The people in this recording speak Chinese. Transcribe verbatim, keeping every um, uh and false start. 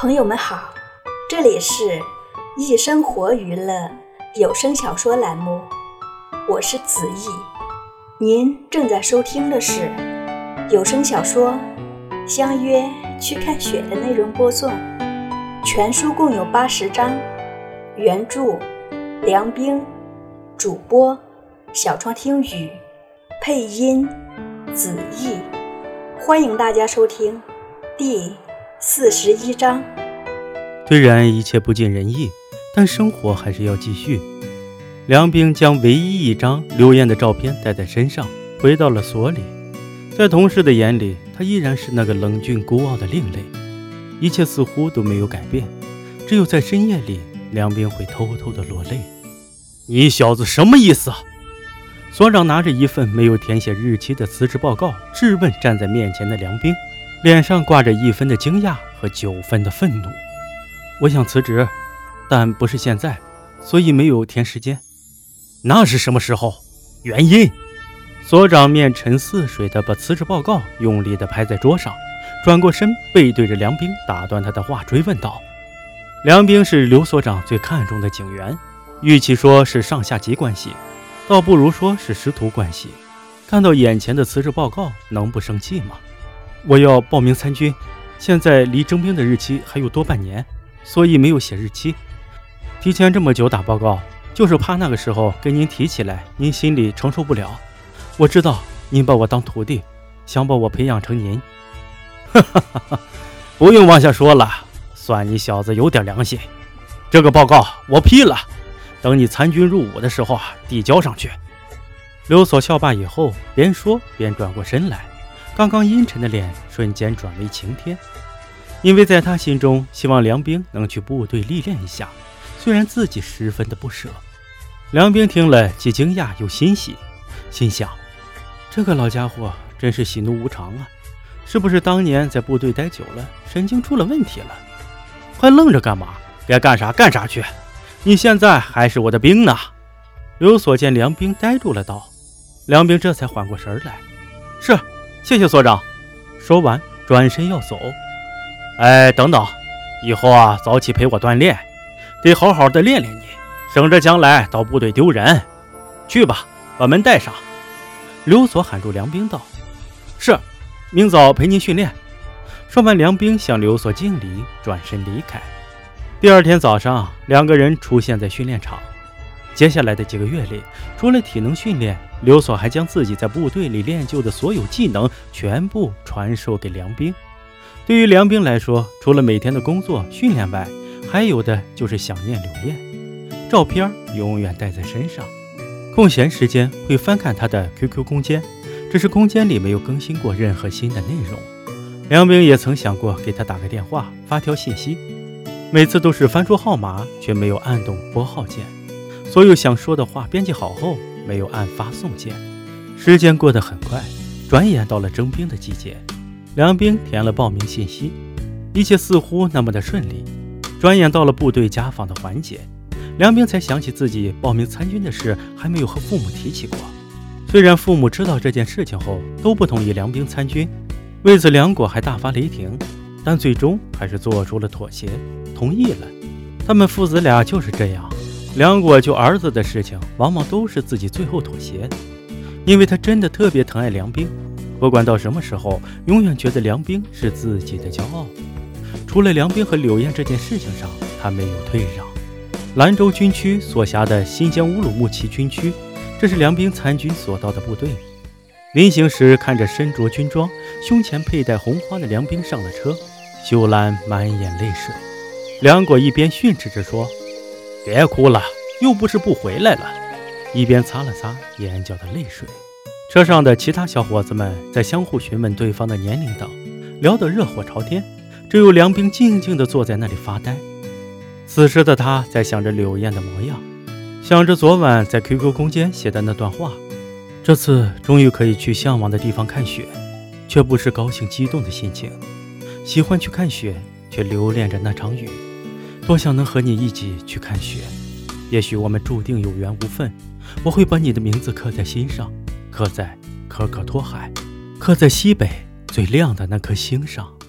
朋友们好，这里是易生活娱乐有声小说栏目，我是子毅。您正在收听的是有声小说《相约去看雪》的内容播送，全书共有八十章，原著梁冰，主播小窗听雨，配音子毅。欢迎大家收听第四十一章。 虽然一切不尽人意，但生活还是要继续。梁冰将唯一一张刘艳的照片带在身上，回到了所里。在同事的眼里，他依然是那个冷峻孤傲的另类，一切似乎都没有改变。只有在深夜里，梁冰会偷偷的落泪。你小子什么意思啊？所长拿着一份没有填写日期的辞职报告，质问站在面前的梁冰，脸上挂着一分的惊讶和九分的愤怒。我想辞职，但不是现在，所以没有填时间。那是什么时候？原因？所长面沉似水的把辞职报告用力的拍在桌上，转过身背对着梁冰，打断他的话，追问道。梁冰是刘所长最看重的警员，与其说是上下级关系，倒不如说是师徒关系。看到眼前的辞职报告，能不生气吗？我要报名参军，现在离征兵的日期还有多半年，所以没有写日期。提前这么久打报告，就是怕那个时候跟您提起来，您心里承受不了。我知道您把我当徒弟，想把我培养成您。哈哈哈哈，不用往下说了，算你小子有点良心。这个报告我批了，等你参军入伍的时候啊，递交上去。刘所笑罢以后，边说边转过身来，刚刚阴沉的脸瞬间转为晴天。因为在他心中，希望梁冰能去部队历练一下，虽然自己十分的不舍。梁冰听了，既惊讶又欣喜，心想这个老家伙真是喜怒无常啊，是不是当年在部队待久了，神经出了问题了？还愣着干嘛？该干啥干啥去，你现在还是我的兵呢。刘所见梁冰呆住了道。梁冰这才缓过神来，是，谢谢所长。说完转身要走。哎，等等，以后啊早起陪我锻炼，得好好的练练你，省着将来到部队丢人。去吧，把门带上。刘所喊住梁冰道。是，明早陪您训练。说完，梁冰向刘所敬礼，转身离开。第二天早上，两个人出现在训练场。接下来的几个月里，除了体能训练，刘所还将自己在部队里练就的所有技能全部传授给梁冰。对于梁冰来说，除了每天的工作训练外，还有的就是想念刘艳，照片永远带在身上。空闲时间会翻看他的 Q Q 空间，只是空间里没有更新过任何新的内容。梁冰也曾想过给他打个电话，发条信息，每次都是翻出号码，却没有按动拨号键。所有想说的话编辑好后，没有按发送键。时间过得很快，转眼到了征兵的季节。梁冰填了报名信息，一切似乎那么的顺利。转眼到了部队家访的环节，梁冰才想起自己报名参军的事还没有和父母提起过。虽然父母知道这件事情后都不同意梁冰参军，为此梁果还大发雷霆，但最终还是做出了妥协，同意了。他们父子俩就是这样，梁果救儿子的事情往往都是自己最后妥协，因为他真的特别疼爱梁冰，不管到什么时候，永远觉得梁冰是自己的骄傲。除了梁冰和柳燕这件事情上，他没有退让。兰州军区所辖的新疆乌鲁木齐军区，这是梁冰参军所到的部队。临行时，看着身着军装、胸前佩戴红花的梁冰上了车，秀兰满眼泪水。梁果一边训斥着说：“别哭了，又不是不回来了。”一边擦了擦眼角的泪水。车上的其他小伙子们在相互询问对方的年龄等，聊得热火朝天，只有梁冰静静地坐在那里发呆。此时的他在想着柳燕的模样，想着昨晚在 Q Q 空间写的那段话。这次终于可以去向往的地方看雪，却不是高兴激动的心情。喜欢去看雪，却留恋着那场雨。多想能和你一起去看雪，也许我们注定有缘无分。我会把你的名字刻在心上，刻在可可托海，刻在西北最亮的那颗星上。